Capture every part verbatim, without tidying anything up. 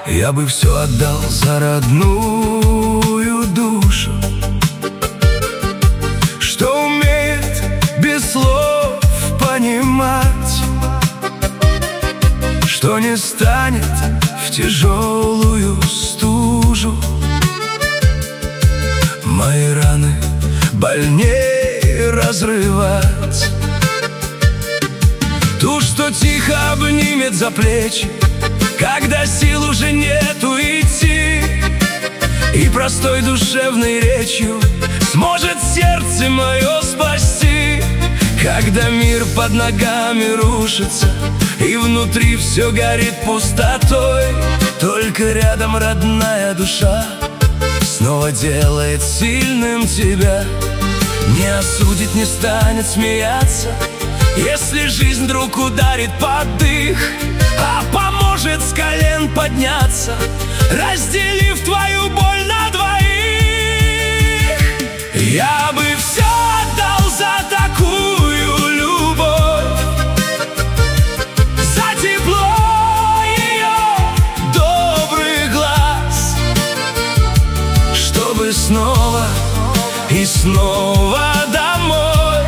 Я бы все отдал за родную душу, что умеет без слов понимать, что не станет в тяжелую стужу. Мои раны больнее разрывать, ту, что тихо обнимет за плечи, когда сил уже нету идти, и простой душевной речью сможет сердце мое спасти. Когда мир под ногами рушится и внутри все горит пустотой, только рядом родная душа снова делает сильным тебя. Не осудит, не станет смеяться, если жизнь вдруг ударит под дых, а поможет с колен подняться, разделив твою боль на двоих. Я бы все отдал за такую любовь, за тепло ее добрых глаз, чтобы снова и снова домой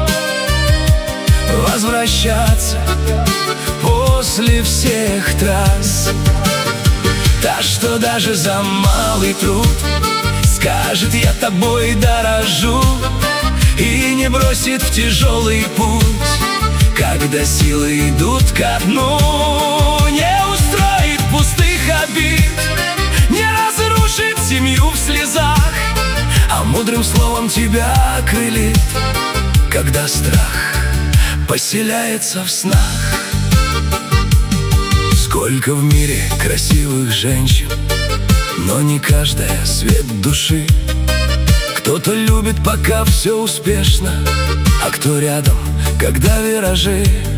возвращаться после всех трасс. Та, что даже за малый труд скажет: я тобой дорожу, и не бросит в тяжелый путь, когда силы идут ко дну. Не устроит пустых обид, не разрушит семью в слезах, а мудрым словом тебя окрылит, когда страх поселяется в снах. Сколько в мире красивых женщин, но не каждая свет души. Кто-то любит, пока все успешно, а кто рядом, когда виражи.